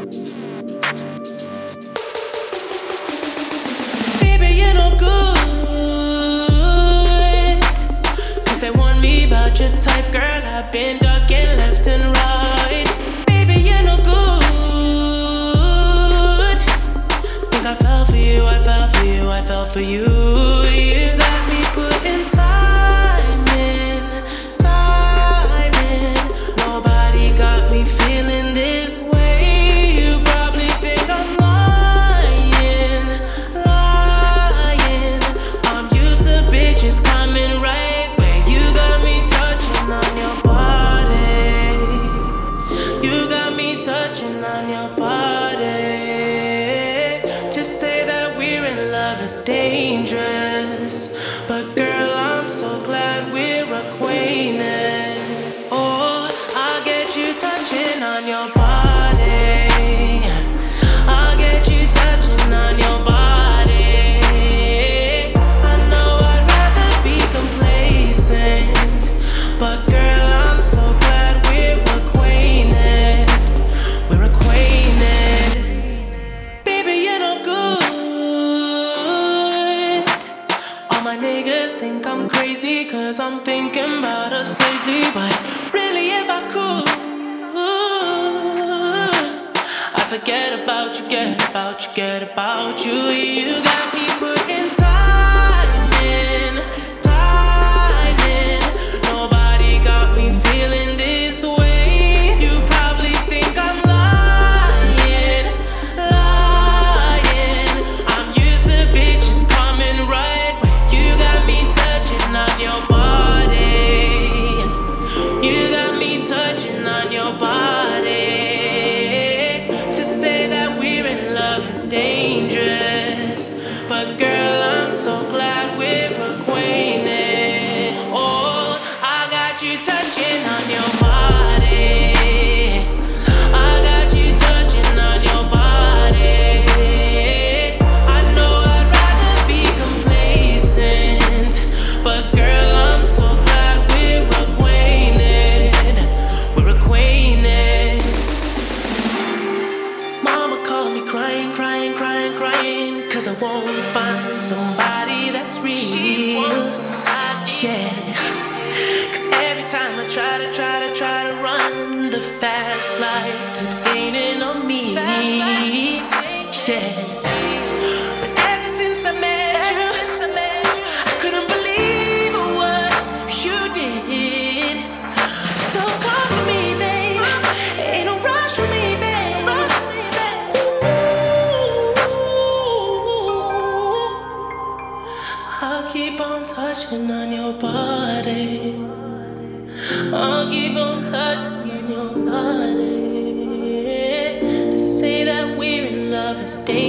Baby, you're no good, 'cause they warned me about your type, girl. I've been ducking left and right. Baby, you're no good. Think I fell for you, I fell for you, I fell for you. You got me putting time in, time in. Nobody got me feeling this way. You probably think I'm lying, lying. I'm used to bitches coming right where you got me touching on your body. You got me touching on your body. To say that we're in love is dangerous, but girl, I'm so glad we're acquainted. Oh, I'll get you touching on your body. I'll get you touching on your body. I know I'd rather be complacent, but girl, I'm so glad we're acquainted. We're acquainted. Baby, you're no good. All my niggas think I'm crazy, 'cause I'm thinking about us lately. But really, if I could, I forget about you, get about you, get about you. You got me putting time in, time in. Nobody got me feeling this way. You probably think I'm lying, lying. I'm used to bitches coming right where you got me touching on your body. You got me touching on your body. To say that we're in love is dangerous, but girl, I'm so glad we're acquainted. Oh, I got you touching on your body. I got you touching on your body. I know I'd rather be complacent, but girl, I'm so glad we're acquainted. We're acquainted. Mama called me crying, crying, crying, crying, 'cause I won't find somebody that's real. Yeah. 'Cause every time I try to run, the fast life keeps gaining on me. Yeah. But ever since I met you, I couldn't believe what you did. So come for me, babe. Ain't no rush for me, babe. Ooh, I'll keep on touching on your body. I'll keep on touching on your body. To say that we're in love is dangerous.